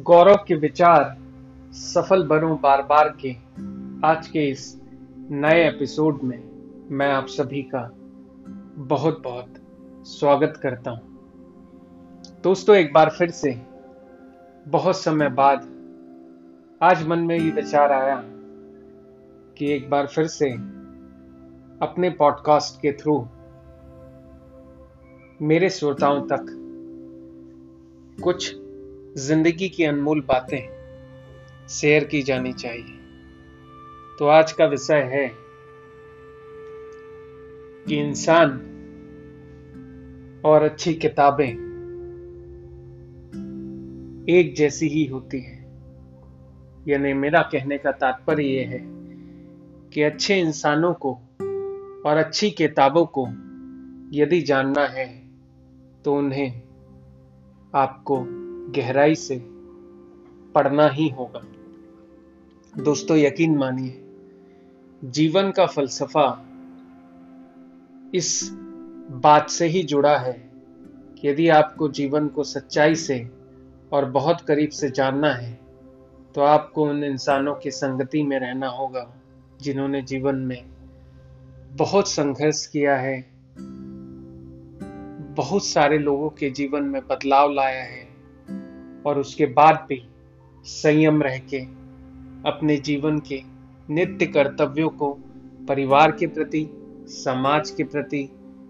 गौरव के विचार सफल बनूं बार बार के आज के इस नए एपिसोड में मैं आप सभी का बहुत बहुत स्वागत करता हूं। दोस्तों, एक बार फिर से बहुत समय बाद आज मन में ये विचार आया कि एक बार फिर से अपने पॉडकास्ट के थ्रू मेरे श्रोताओं तक कुछ जिंदगी की अनमोल बातें शेयर की जानी चाहिए। तो आज का विषय है कि इंसान और अच्छी किताबें एक जैसी ही होती हैं। यानी मेरा कहने का तात्पर्य यह है कि अच्छे इंसानों को और अच्छी किताबों को यदि जानना है तो उन्हें आपको गहराई से पढ़ना ही होगा। दोस्तों, यकीन मानिए, जीवन का फलसफा इस बात से ही जुड़ा है कि यदि आपको जीवन को सच्चाई से और बहुत करीब से जानना है तो आपको उन इंसानों की संगति में रहना होगा जिन्होंने जीवन में बहुत संघर्ष किया है, बहुत सारे लोगों के जीवन में बदलाव लाया है और उसके बाद भी संयम रह के अपने जीवन के नित्य कर्तव्यों को परिवार के प्रति, समाज के प्रति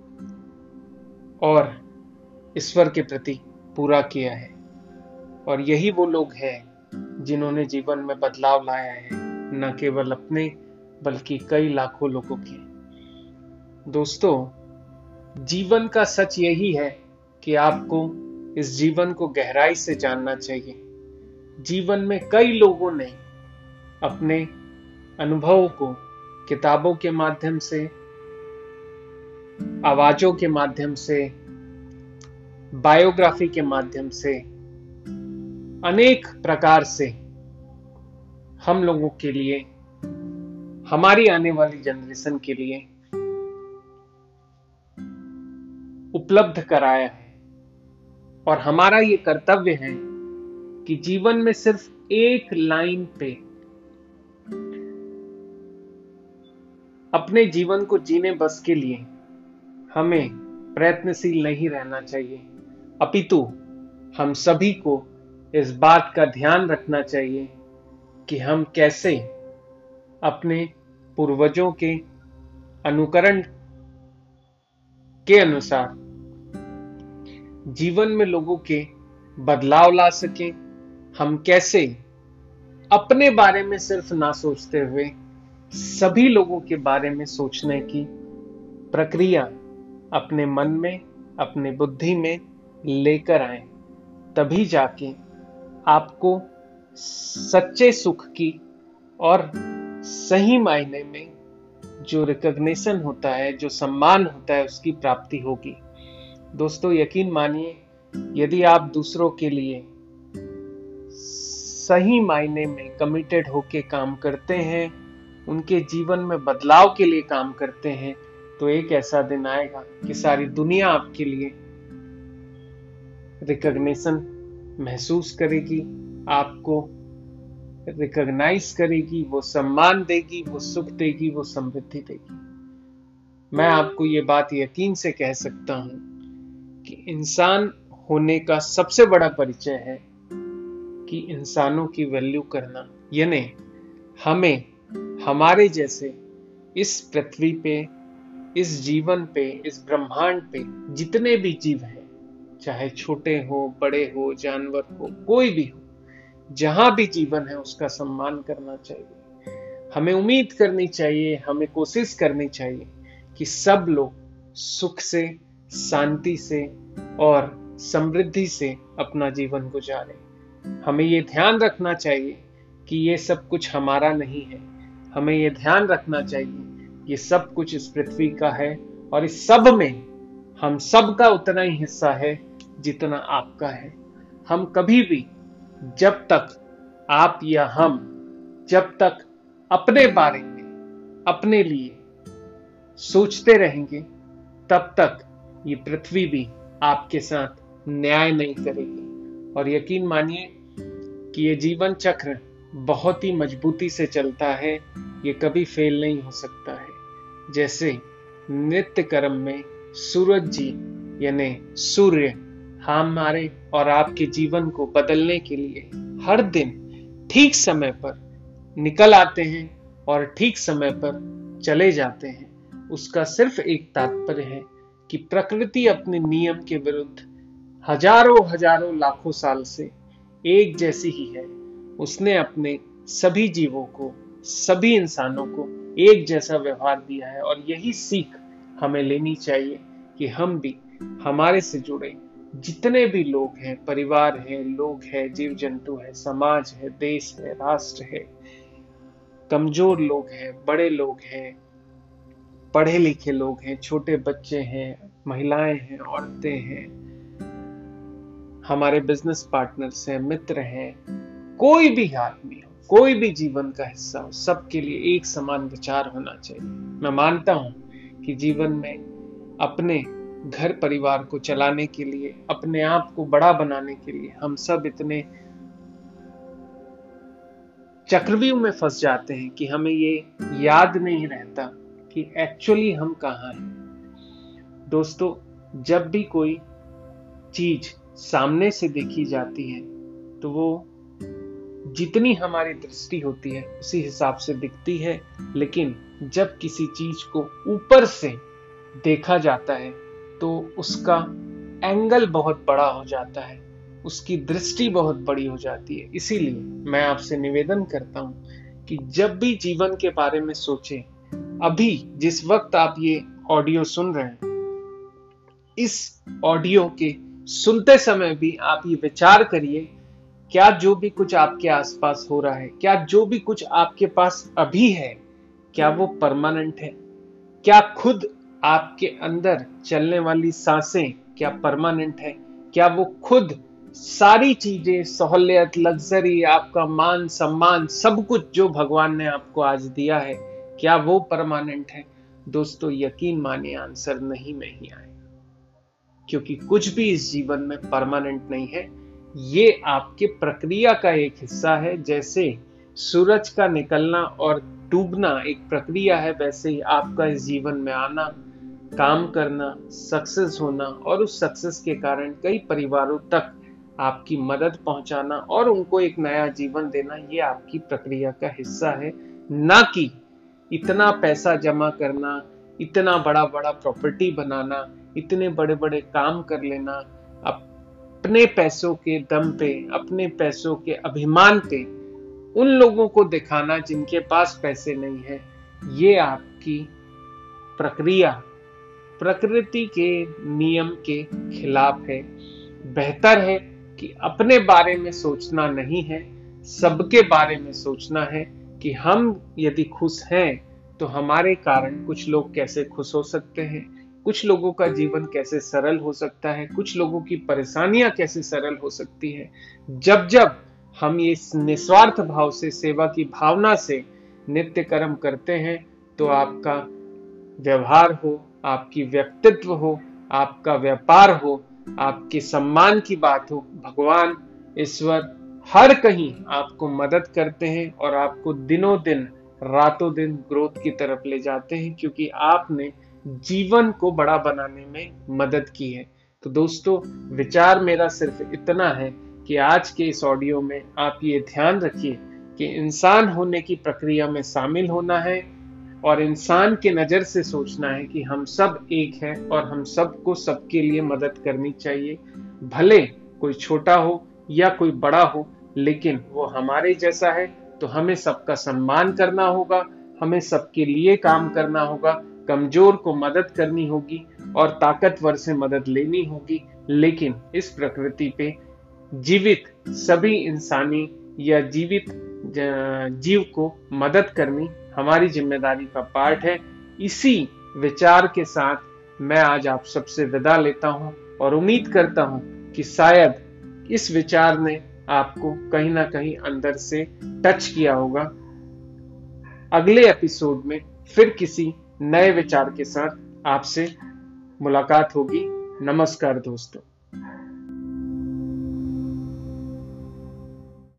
और ईश्वर के प्रति पूरा किया है। और यही वो लोग हैं जिन्होंने जीवन में बदलाव लाया है, न केवल अपने बल्कि कई लाखों लोगों के। दोस्तों, जीवन का सच यही है कि आपको इस जीवन को गहराई से जानना चाहिए। जीवन में कई लोगों ने अपने अनुभवों को किताबों के माध्यम से, आवाजों के माध्यम से, बायोग्राफी के माध्यम से, अनेक प्रकार से हम लोगों के लिए, हमारी आने वाली जनरेशन के लिए उपलब्ध कराया है। और हमारा ये कर्तव्य है कि जीवन में सिर्फ एक लाइन पे अपने जीवन को जीने बस के लिए हमें प्रयत्नशील नहीं रहना चाहिए, अपितु हम सभी को इस बात का ध्यान रखना चाहिए कि हम कैसे अपने पूर्वजों के अनुकरण के अनुसार जीवन में लोगों के बदलाव ला सकें। हम कैसे अपने बारे में सिर्फ ना सोचते हुए सभी लोगों के बारे में सोचने की प्रक्रिया अपने मन में, अपने बुद्धि में लेकर आए, तभी जाके आपको सच्चे सुख की और सही मायने में जो रिकॉग्निशन होता है, जो सम्मान होता है, उसकी प्राप्ति होगी। दोस्तों, यकीन मानिए, यदि आप दूसरों के लिए सही मायने में कमिटेड होके काम करते हैं, उनके जीवन में बदलाव के लिए काम करते हैं, तो एक ऐसा दिन आएगा कि सारी दुनिया आपके लिए रिकॉग्निशन महसूस करेगी, आपको रिकॉग्नाइज करेगी, वो सम्मान देगी, वो सुख देगी, वो समृद्धि देगी। मैं आपको ये बात यकीन से कह सकता हूं कि इंसान होने का सबसे बड़ा परिचय है कि इंसानों की वैल्यू करना। यानी हमें हमारे जैसे इस पृथ्वी पे, इस जीवन पे, इस ब्रह्मांड पे जितने भी जीव हैं, चाहे छोटे हो, बड़े हो, जानवर हो, कोई भी हो, जहां भी जीवन है उसका सम्मान करना चाहिए। हमें उम्मीद करनी चाहिए, हमें कोशिश करनी चाहिए कि सब लोग सुख से, शांति से और समृद्धि से अपना जीवन गुजारें। हमें ये ध्यान रखना चाहिए कि ये सब कुछ हमारा नहीं है। हमें ये ध्यान रखना चाहिए ये सब कुछ इस पृथ्वी का है और इस सब में हम सब का उतना ही हिस्सा है जितना आपका है। हम कभी भी, जब तक आप या हम, जब तक अपने बारे में, अपने लिए सोचते रहेंगे, तब तक ये पृथ्वी भी आपके साथ न्याय नहीं करेगी। और यकीन मानिए, कि ये जीवन चक्र बहुत ही मजबूती से चलता है, ये कभी फेल नहीं हो सकता है। जैसे नित्य कर्म में सूरज जी यानी सूर्य हमारे और आपके जीवन को बदलने के लिए हर दिन ठीक समय पर निकल आते हैं और ठीक समय पर चले जाते हैं। उसका सिर्फ एक तात्पर्य है कि प्रकृति अपने नियम के विरुद्ध हजारों हजारों लाखों साल से एक जैसी ही है। उसने अपने सभी जीवों को, सभी इंसानों को एक जैसा व्यवहार दिया है और यही सीख हमें लेनी चाहिए कि हम भी हमारे से जुड़े जितने भी लोग हैं, परिवार है, लोग हैं, जीव जंतु है, समाज है, देश है, राष्ट्र है, कमजोर लोग हैं, बड़े लोग हैं, पढ़े लिखे लोग हैं, छोटे बच्चे हैं, महिलाएं हैं, औरतें हैं, हमारे बिजनेस पार्टनर्स हैं, मित्र हैं, कोई भी आदमी हो, कोई भी जीवन का हिस्सा हो, सबके लिए एक समान विचार होना चाहिए। मैं मानता हूं कि जीवन में अपने घर परिवार को चलाने के लिए, अपने आप को बड़ा बनाने के लिए हम सब इतने चक्रव्यूह में फंस जाते हैं कि हमें ये याद नहीं रहता कि एक्चुअली हम कहाँ हैं। दोस्तों, जब भी कोई चीज सामने से देखी जाती है तो वो जितनी हमारी दृष्टि होती है उसी हिसाब से दिखती है, लेकिन जब किसी चीज को ऊपर से देखा जाता है तो उसका एंगल बहुत बड़ा हो जाता है, उसकी दृष्टि बहुत बड़ी हो जाती है। इसीलिए मैं आपसे निवेदन करता हूं कि जब भी जीवन के बारे में सोचें, अभी जिस वक्त आप ये ऑडियो सुन रहे हैं, इस ऑडियो के सुनते समय भी आप ये विचार करिए, क्या जो भी कुछ आपके आसपास हो रहा है, क्या जो भी कुछ आपके पास अभी है, क्या वो परमानेंट है? क्या खुद आपके अंदर चलने वाली सांसें क्या परमानेंट है? क्या वो खुद सारी चीजें, सहूलियत, लग्जरी, आपका मान सम्मान, सब कुछ जो भगवान ने आपको आज दिया है, क्या वो परमानेंट है? दोस्तों, यकीन मानिए, आंसर नहीं में ही आएगा, क्योंकि कुछ भी इस जीवन में परमानेंट नहीं है। ये आपके प्रक्रिया का एक हिस्सा है। जैसे सूरज का निकलना और डूबना एक प्रक्रिया है, वैसे ही आपका इस जीवन में आना, काम करना, सक्सेस होना और उस सक्सेस के कारण कई परिवारों तक आपकी मदद पहुंचाना और उनको एक नया जीवन देना, ये आपकी प्रक्रिया का हिस्सा है। ना कि इतना पैसा जमा करना, इतना बड़ा बड़ा प्रॉपर्टी बनाना, इतने बड़े बड़े काम कर लेना, अपने पैसों के दम पे, अपने पैसों के अभिमान पे उन लोगों को दिखाना जिनके पास पैसे नहीं है। ये आपकी प्रक्रिया प्रकृति के नियम के खिलाफ है। बेहतर है कि अपने बारे में सोचना नहीं है, सबके बारे में सोचना है कि हम यदि खुश हैं तो हमारे कारण कुछ लोग कैसे खुश हो सकते हैं, कुछ लोगों का जीवन कैसे सरल हो सकता है, कुछ लोगों की परेशानियां कैसे सरल हो सकती है। जब जब हम ये निस्वार्थ भाव से, सेवा की भावना से नित्य कर्म करते हैं तो आपका व्यवहार हो, आपकी व्यक्तित्व हो, आपका व्यापार हो, आपके सम्मान की बात हो, भगवान, ईश्वर हर कहीं आपको मदद करते हैं और आपको दिनों दिन, रातों दिन ग्रोथ की तरफ ले जाते हैं, क्योंकि आपने जीवन को बड़ा बनाने में मदद की है। तो दोस्तों, विचार मेरा सिर्फ इतना है कि आज के इस ऑडियो में आप ये ध्यान रखिए कि इंसान होने की प्रक्रिया में शामिल होना है और इंसान के नजर से सोचना है कि हम सब एक हैं और हम सबको सबके लिए मदद करनी चाहिए। भले कोई छोटा हो या कोई बड़ा हो, लेकिन वो हमारे जैसा है तो हमें सबका सम्मान करना होगा, हमें सबके लिए काम करना होगा, कमजोर को मदद करनी होगी और ताकतवर से मदद लेनी होगी। लेकिन इस प्रकृति पे जीवित सभी इंसानी या जीवित जीव को मदद करनी हमारी जिम्मेदारी का पार्ट है। इसी विचार के साथ मैं आज आप सबसे विदा लेता हूं और उम्मीद करता हूं कि शायद इस विचार ने आपको कहीं ना कहीं अंदर से टच किया होगा। अगले एपिसोड में फिर किसी नए विचार के साथ आपसे मुलाकात होगी। नमस्कार दोस्तों।